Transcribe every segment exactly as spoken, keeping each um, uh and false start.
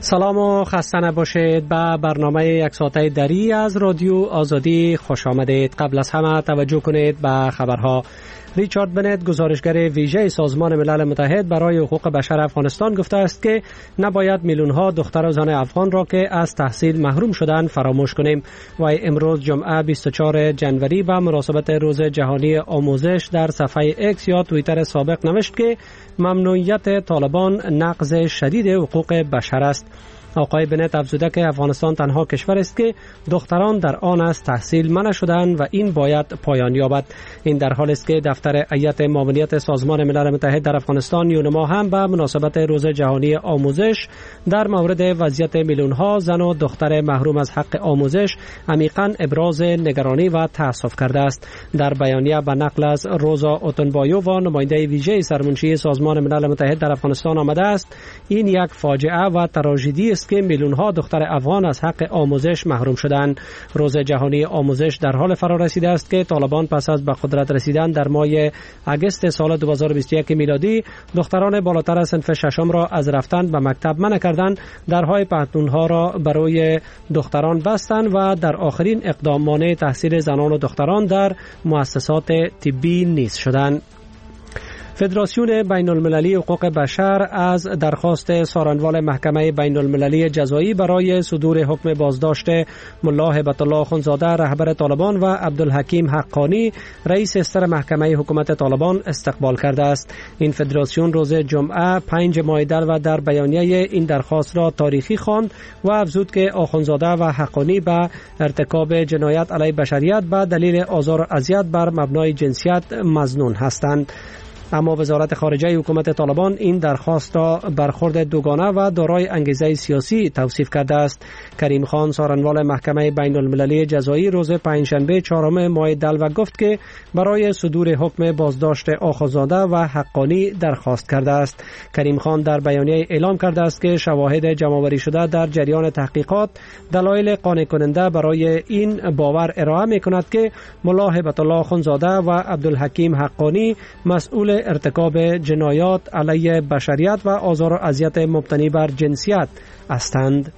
سلام و خسته نباشید. به برنامه یک ساعته دری از رادیو آزادی خوش آمدید. قبل از همه توجه کنید به خبرها. ریچارد بنت، گزارشگر ویژه سازمان ملل متحد برای حقوق بشر افغانستان، گفته است که نباید میلیون‌ها دختر و زن افغان را که از تحصیل محروم شدند فراموش کنیم. و امروز جمعه بیست و چهارم جنوری به مناسبت روز جهانی آموزش در صفحه اکس یا توییتر سابق نوشت که ممنوعیت طالبان نقض شدید حقوق بشر است. آقای بنت افزوده که افغانستان تنها کشور است که دختران در آن از تحصیل منع شدند و این باید پایان یابد. این در حالی است که دفتر هیئت معاونیت سازمان ملل متحد در افغانستان یونما هم به مناسبت روز جهانی آموزش در مورد وضعیت میلیون‌ها زن و دختر محروم از حق آموزش عمیقاً ابراز نگرانی و تأسف کرده است. در بیانیه به نقل از روزا اوتنبایووا، نماینده ویژه سرمنشی سازمان ملل متحد در افغانستان آمده است این یک فاجعه و تراژدی است که میلیون‌ها دختر افغان از حق آموزش محروم شدند. روز جهانی آموزش در حال فرا رسیده است که طالبان پس از به قدرت رسیدن در ماه اگست سال دو هزار و بیست و یک میلادی دختران بالاتر از صنف ششم را از رفتن به مکتب منع کردند، درهای پهن‌ها را برای دختران بستند و در آخرین اقدام مانع تحصیل زنان و دختران در مؤسسات طبی نیز شدند. فدراسیون بین المللی حقوق بشر از درخواست سارنوال محکمه بین المللی جزایی برای صدور حکم بازداشت ملا هبت الله اخوندزاده رهبر طالبان و عبدالحکیم حقانی رئیس استر محکمه حکومت طالبان استقبال کرده است. این فدراسیون روز جمعه پنج ماه و در بیانیه این درخواست را تاریخی خواند و افزود که اخوندزاده و حقانی به ارتکاب جنایت علیه بشریت به دلیل آزار و اذیت بر مبنای جنسیت مظنون هستند. اما وزارت خارجه حکومت طالبان این درخواست را برخورد دوگانه و دارای انگیزه سیاسی توصیف کرده است. کریم خان، سارنوال محکمه بین المللی جزایی، روز پنجشنبه چهارم ماه دلو گفت که برای صدور حکم بازداشت آخوندزاده و حقانی درخواست کرده است. کریم خان در بیانیه اعلام کرده است که شواهد جمع‌آوری شده در جریان تحقیقات دلایل قانع کننده برای این باور ارائه می‌کند که ملا هبت الله اخوندزاده و عبدالحکیم حقانی مسئول ارتکاب جنایات علیه بشریت و آزار و اذیت مبتنی بر جنسیت هستند.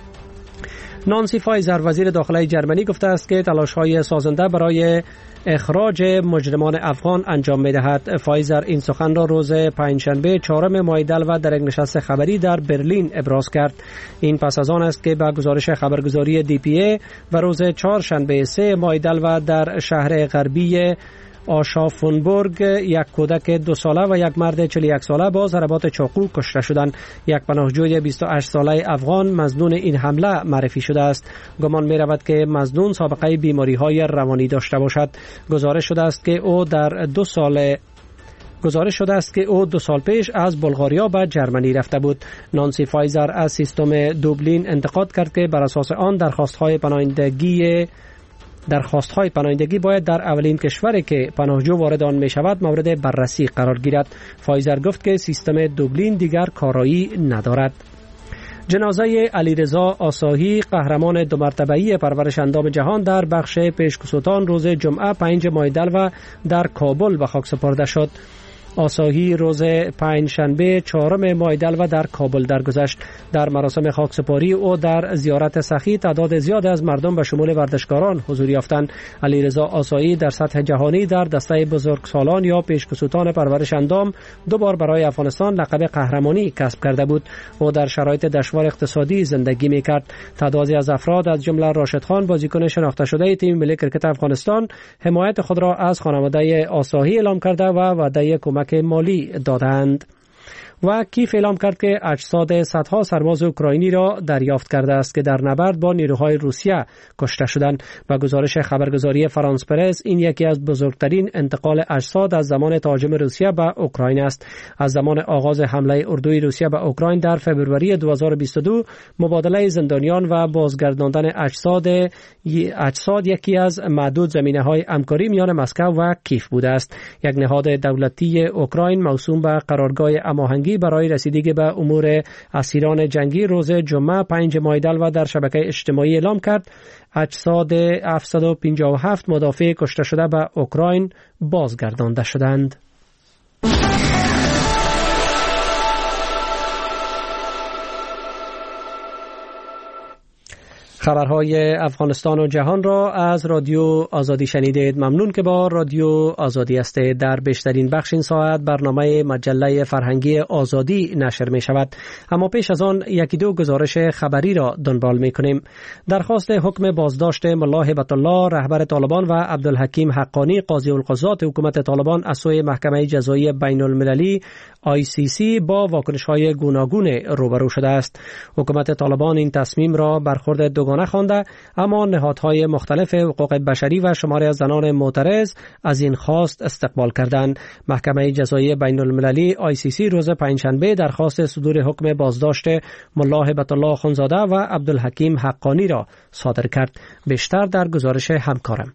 نانسی فایزر، وزیر داخلی جرمنی، گفته است که تلاش‌های سازنده برای اخراج مجرمان افغان انجام می‌دهد. فایزر این سخن را روز پنجشنبه چهارم ماه دلو در یک نشست خبری در برلین ابراز کرد. این پس از آن است که به گزارش خبرگزاری دی پی ای و روز چهارشنبه سه ماه دلو در شهر غربی آشافونبورگ یک کودک دو ساله و یک مرد چهل و یک ساله با ضربات چاقو کشته شدند. یک پناهجوی بیست و هشت ساله افغان مظنون این حمله معرفی شده است. گمان می رود که مظنون سابقه بیماری های روانی داشته باشد. گزارش شده است که او در دو سال گزارش شده است که او دو سال پیش از بلغاریا به جرمنی رفته بود. نانسی فایزر از سیستم دوبلین انتقاد کرد که بر اساس آن درخواست‌های پناهندگی درخواست‌های پناهندگی باید در اولین کشوری که پناهجو وارد آن می‌شود مورد بررسی قرار گیرد. فایزر گفت که سیستم دوبلین دیگر کارایی ندارد. جنازه علیرضا آساهی، قهرمان دو مرتبه‌ای پرورش اندام جهان، در بخش پشکسوتان روز جمعه پنج ماه دلو در کابل به خاک سپرده شد. آساهی روز پنجشنبه چهارم ماه دلو در کابل درگذشت. در مراسم خاکسپاری او در زیارت سخی تعداد زیاد از مردم به شمول ورزشکاران حضور یافتند. علیرضا آساهی در سطح جهانی در دسته بزرگسالان یا پیشکسوتان پرورش اندام دو بار برای افغانستان لقب قهرمانی کسب کرده بود. او در شرایط دشوار اقتصادی زندگی می‌کرد. تعدادی از افراد از جمله راشد خان، بازیکن شناخته شده تیم ملی کرکت افغانستان، حمایت خود را از خانواده آساهی اعلام کرده و وعده کمک مالی دادند. و کیف اعلام کرد که اجساد صدها سرباز اوکراینی را دریافت کرده است که در نبرد با نیروهای روسیه کشته شدند. و گزارش خبرگزاری فرانس پرس، این یکی از بزرگترین انتقال اجساد از زمان تهاجم روسیه به اوکراین است. از زمان آغاز حمله اردوی روسیه به اوکراین در فوریه دو هزار و بیست و دو، مبادله زندانیان و بازگرداندن اجساد اجساد یکی از معدود زمینه‌های همکاری میان مسکو و کیف بوده است. یک نهاد دولتی اوکراین موسوم به قرارگاه هماهنگی برای رسیدگی به امور اسیران جنگی روز جمعه پنج ماه دلو در شبکه اجتماعی اعلام کرد اجساد هفتصد و پنجاه و هفت مدافع کشته شده به اوکراین بازگردانده شدند. خبرهای افغانستان و جهان را از رادیو آزادی شنیدید. ممنون که با رادیو آزادی هستید. در بیشترین بخش این ساعت برنامه مجله فرهنگی آزادی نشر می شود، اما پیش از آن یکی دو گزارش خبری را دنبال می کنیم. درخواست حکم بازداشت ملا هیبت الله رهبر طالبان و عبدالحکیم حقانی قاضی القضات حکومت طالبان از سوی محکمه جزایی بین المللی آی سی سی با واکنش‌های گوناگون روبرو شده است. حکومت طالبان این تصمیم را برخورد دوگانه خوانده، اما نهادهای مختلف حقوق بشری و شماری از زنان معترض از این خواست استقبال کردند. محکمه جزایی بین المللی آی سی سی روز پنجشنبه درخواست صدور حکم بازداشت ملا هیبت الله اخوندزاده و عبدالحکیم حقانی را صادر کرد. بیشتر در گزارش همکارم.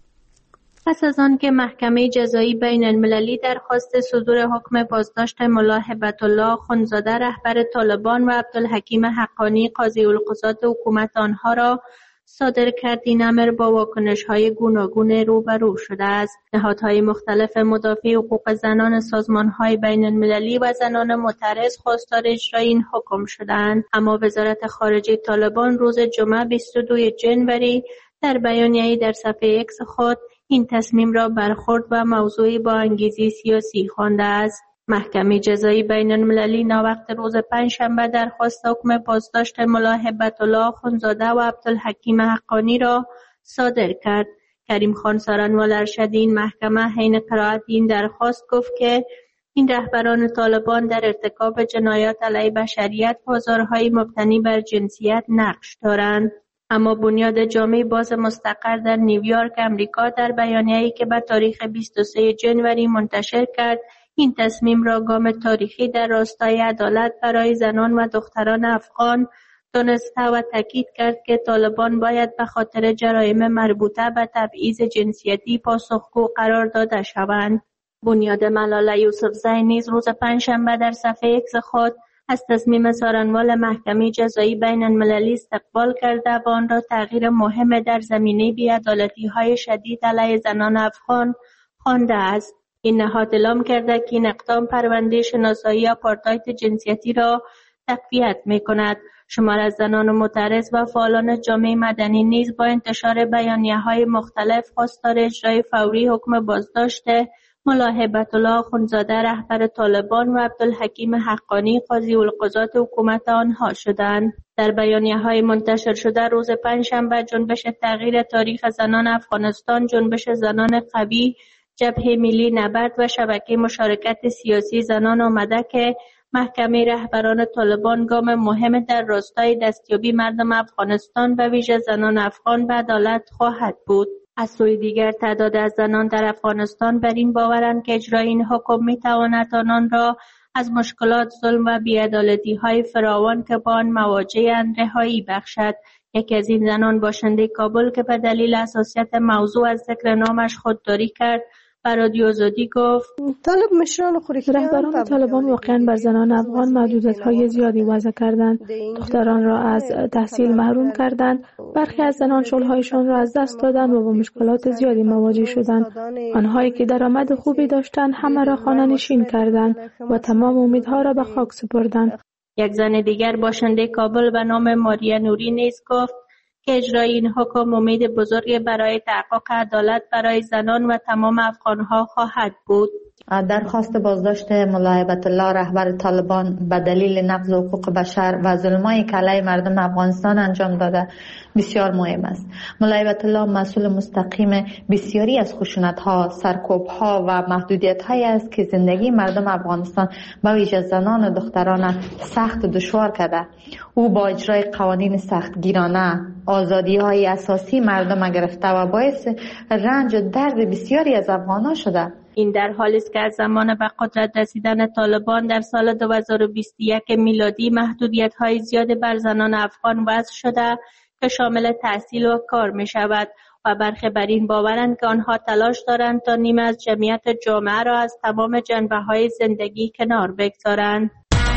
پس از آن که محکمه جزایی بین المللی درخواست صدور حکم بازداشت ملا هیبت الله اخوندزاده رهبر طالبان و عبدالحکیم حقانی قاضی القضات حکومت آنها را صادر کرد، این امر با واکنش‌های گوناگون روبرو شده است. نهادهای مختلف مدافع حقوق زنان، سازمان‌های بین المللی و زنان معترض خواستار اجرای این حکم شدند، اما وزارت خارجه طالبان روز جمعه بیست و دوم ژانویه در بیانیه‌ای در صفحه اکس خود این تصمیم را برخورد و موضوعی با انگیزی سیاسی خوانده است. محکمه جزایی بین المللی ناوقت روز پنجشنبه درخواست حکم بازداشت ملا هیبت الله اخوندزاده و عبدالحکیم حقانی را صادر کرد. کریم خان سارنوال ارشد این محکمه حین قرائت این درخواست گفت که این رهبران طالبان در ارتکاب جنایات علیه بشریت و آزارهای مبتنی بر جنسیت نقش دارند. اما بنیاد جامعه باز مستقر در نیویورک امریکا در بیانیه‌ای که به تاریخ بیست و سوم ژانویه منتشر کرد، این تصمیم را گام تاریخی در راستای عدالت برای زنان و دختران افغان دانسته و تاکید کرد که طالبان باید به خاطر جرایم مربوطه به تبعیض جنسیتی پاسخگو قرار داده شوند. بنیاد ملاله یوسفزی نیز روز پنجشنبه در صفحه اکس خود از تصمیم سارنوال محکمه جزایی بین المللی استقبال کرده و آن را تغییر مهم در زمینه بی‌عدالتی‌های شدید علیه زنان افغان خوانده است. این نهاد اعلام کرده که این اقدام پرونده شناسایی آپارتاید جنسیتی را تقویت می‌کند. شمار از زنان معترض و فعالان جامعه مدنی نیز با انتشار بیانیه‌های مختلف خواستار اجرای فوری حکم بازداشت ملا هیبت الله اخوندزاده رهبر طالبان و عبدالحکیم حقانی قاضی القضات حکومت آنها شدند. در بیانیه‌های منتشر شده روز پنجشنبه جنبش تغییر تاریخ زنان افغانستان، جنبش زنان قوی، جبهه ملی نبرد و شبکه مشارکت سیاسی زنان آمده که محکمه رهبران طالبان گام مهم در راستای دستیابی مردم افغانستان و ویژه زنان افغان به عدالت خواهد بود. از سوی دیگر تعداد از زنان در افغانستان بر این باورند که اجرای این حکم می‌تواند آنان را از مشکلات، ظلم و بی‌عدالتی‌های فراوان که با آن مواجه‌اند رهایی بخشد. یکی از این زنان باشنده کابل که به دلیل حساسیت موضوع از ذکر نامش خودداری کرد و رادیو آزادی گفت طالب مشران رهبران طالبان واقعا بر زنان افغان محدودیت‌های زیادی وضع کردند، دختران را از تحصیل محروم کردند، برخی از زنان شغل‌هایشان را از دست دادند و با مشکلات زیادی مواجه شدند. آنهایی که درآمد خوبی داشتند همه را خانه‌نشین کردند و تمام امیدها را به خاک سپردند. یک زن دیگر باشنده کابل به نام ماریا نوری نیز گفت که اجرای این حکم امید بزرگی برای تحقق عدالت برای زنان و تمام افغانها خواهد بود. درخواست بازداشت ملا هیبت الله رهبر طالبان به دلیل نقض حقوق بشر و ظلمایی که علیه مردم افغانستان انجام داده بسیار مهم است. ملا هیبت الله مسئول مستقیم بسیاری از خشونت‌ها، سرکوب‌ها و محدودیت‌هایی است که زندگی مردم افغانستان به ویژه زنان و دختران سخت و دشوار کرده. او با اجرای قوانین سختگیرانه آزادی‌های اساسی مردم گرفته و باعث رنج و درد بسیاری از افغانان شده. این در حالی است که از زمان به قدرت رسیدن طالبان در سال دو هزار و بیست و یک میلادی محدودیت‌های زیاد بر زنان افغان وضع شده که شامل تحصیل و کار می شود و برخی بر این باورند که آنها تلاش دارند تا نیمه از جمعیت جامعه را از تمام جنبه‌های زندگی کنار بگذارند.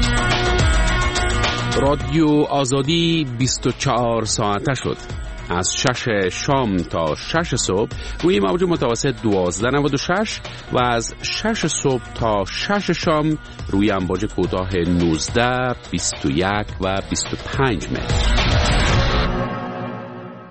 رادیو آزادی بیست و چهار ساعته شد. از شش شام تا شش صبح روی موج متوسط دوازده نود و شش و از شش صبح تا شش شام روی امواج کوتاه نوزده، بیست و یک و بیست و پنج متر.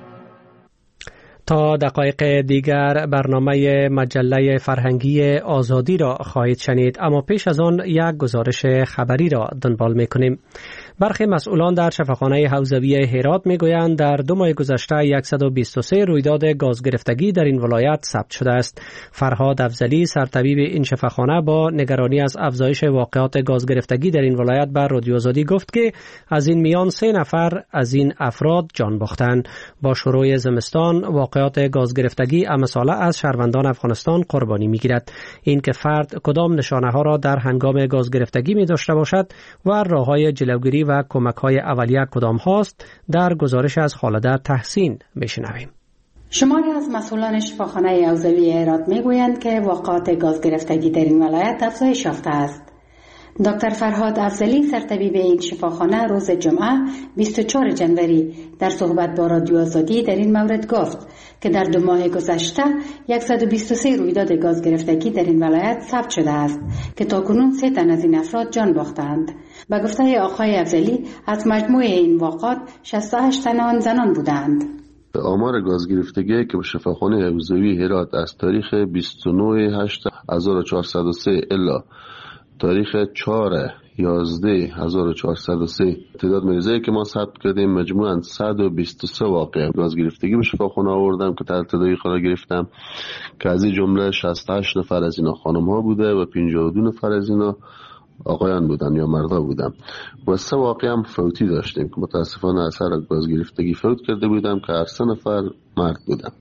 تا دقایق دیگر برنامه مجله فرهنگی آزادی را خواهید شنید، اما پیش از آن یک گزارش خبری را دنبال می‌کنیم. برخی مسئولان در شفاخانه حوزوی هرات میگویند در دو ماه گذشته صد و بیست و سه رویداد گاز گرفتگی در این ولایت ثبت شده است. فرهاد افضلی سرطبیب این شفاخانه با نگرانی از افزایش واقعات گاز گرفتگی در این ولایت بر رادیو آزادی گفت که از این میان سه نفر از این افراد جان باختند. با شروع زمستان واقعات گاز گرفتگی امساله از شهروندان افغانستان قربانی میگیرد. این که فرد کدام نشانه ها را در هنگام گاز گرفتگی می داشته باشد و راههای جلوگیری و کمک های اولیه کدام هاست، در گزارش از خالده تحسین بشنویم. شماری از مسئولان شفاخانه حوزوی هرات میگویند که واقعات گاز گرفتگی در این ولایت افزایش یافته است. دکتر فرهاد افضلی سرطبیب این شفاخانه روز جمعه بیست و چهارم ژانویه در صحبت با رادیو آزادی در این مورد گفت که در دو ماه گذشته صد و بیست و سه رویداد گاز گرفتگی در این ولایت ثبت شده است که تاکنون سه تن از این افراد جان باختند. به گفته آقای افضلی از مجموع این واقعات شصت و هشت تن آن زنان بودند. آمار گاز گرفتگی که به شفاخانه حوزوی هرات از تاریخ بیست و نه هشت هزار و چهارصد و سه الا تاریخ چهار یازده هزار و چهارصد و سه تعداد مریضایی که ما ثبت کردیم مجموعاً صد و بیست و سه واقعه گاز گرفتگی به شفاخانه آوردم که تحت تداوی قرار گرفتم که از این جمله شصت و هشت نفر از اینا خانم ها بوده و پنجاه و دو نفر از اینا آقایان بودن یا مردا بودن و سه واقعه هم فوتی داشتیم که متاسفانه اثر گاز گرفتگی فوت کرده بودم که هر سه نفر مرد بودن.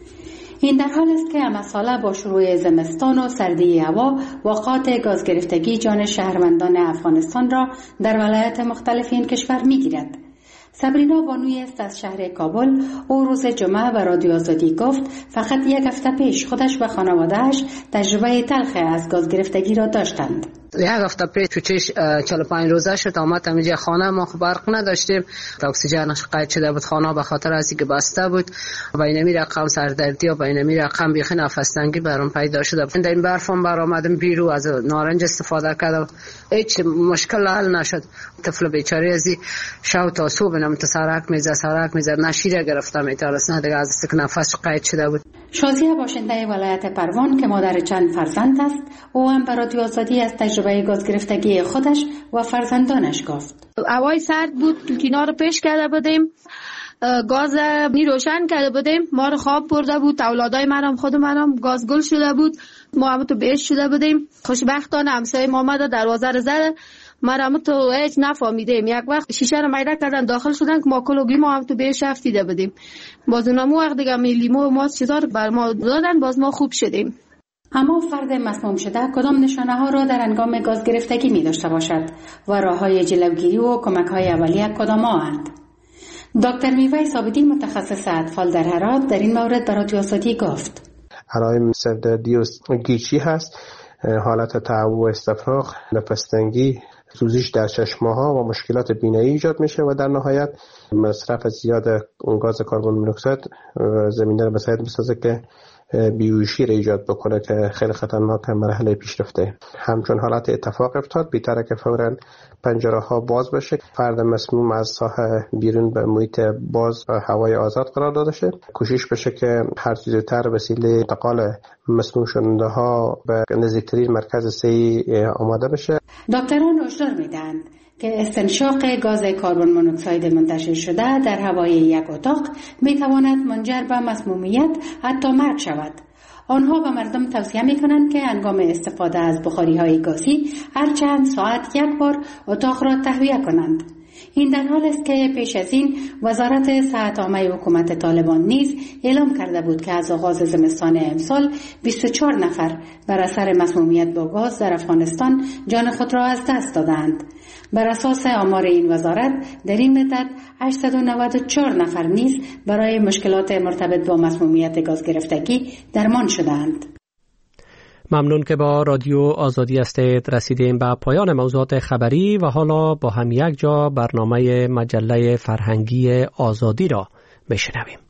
این در حال است که امساله با شروع زمستان و سردی هوا واقعات گاز گرفتگی جان شهروندان افغانستان را در ولایات مختلف این کشور می‌گیرد. سبرینا بانوی است از شهر کابل. او روز جمعه به رادیو آزادی گفت فقط یک هفته پیش خودش و خانواده‌اش تجربه تلخ از گاز گرفتگی را داشتند. یک هفته پیش تو چش چهل و پنج روزه شد آمد همینجا خانه ما خب برق نداشتیم، اکسیژنش قطع شده بود خانه به خاطر از اینکه بسته بود. بین می رقم سردردی و بین می رقم بیخی نفس تنگی برام پیدا شده. در این برفم برآمدم بیرو از نارنج استفاده کردم، هیچ مشکل حل نشد. طفل بیچاره از شب تا صبح نم سرک میزد سرک میزد نشیره گرفتم میترس نه دیگه از است که نفس قطع شده بود. شازیه باشنده ولایت پروان که مادر چند فرزند است، او هم به رادیو آزادی از تجربه گاز گرفتگی خودش و فرزندانش گفت. هوای سرد بود، توتینا رو پیش کرده بودیم، گاز می روشن کرده بودیم، ما رو خواب برده بود، اولادای منم خود منم گاز گل شده بود، ما هم تو بهش شده بودیم. خوشبختانه همسایه ما اومد دروازه رو زد، ما هم تو هیچ نفهمیدیم. یک وقت شیشه رو میده کردن داخل شدن که ما کلوگی ما هم تو بهش افتیده بودیم. باز اونمو وقت دیگه لیمو ما چیزا بر ما دادن، باز ما خوب شدیم. اما فرد مسموم شده کدام نشانه ها را در هنگام گاز گرفتگی می داشته باشد و راه های جلوگیری و کمک های اولیه کدام هستند؟ دکتر میوه ثابتی متخصص اطفال در هرات در این مورد به رادیو آزادی گفت. علائم سردردی و گیچی هست، حالت تعب و استفراغ، نفس تنگی، سوزش در چشمه ها و مشکلات بینایی ایجاد میشه و در نهایت مصرف زیاد گاز کربن می اکسید زمینه را مساعد میسازه که بیهوشی را ایجاد بکنه که خیلی خطرناک مرحله پیشرفته. همچون حالت اتفاق افتاد بهتره که فوراً پنجره ها باز بشه، فرد مسموم از ساحه بیرون به محیط باز و هوای آزاد قرار داده شه، کوشش بشه که هر چیز زودتر وسیله انتقال مسموم شونده ها به نزدیکترین مرکز صحی آماده بشه. دکتران هشدار میدن که استنشاق گاز کربن مونوکساید منتشر شده در هوای یک اتاق می تواند منجر به مسمومیت حتی مرگ شود. آنها به مردم توصیه می کنند که هنگام استفاده از بخاری های گازی هر چند ساعت یک بار اتاق را تهویه کنند. این در حال است که پیش از این وزارت صحت عامه حکومت طالبان نیز اعلام کرده بود که از آغاز زمستان امسال بیست و چهار نفر بر اثر مسمومیت با گاز در افغانستان جان خود را از دست دادند. بر اساس آمار این وزارت در این مدت هشتصد و نود و چهار نفر نیز برای مشکلات مرتبط با مسمومیت گاز گرفتگی درمان شدند. ممنون که با رادیو آزادی هستید. رسیدیم به پایان موضوعات خبری و حالا با هم یک جا برنامه مجله فرهنگی آزادی را بشنویم.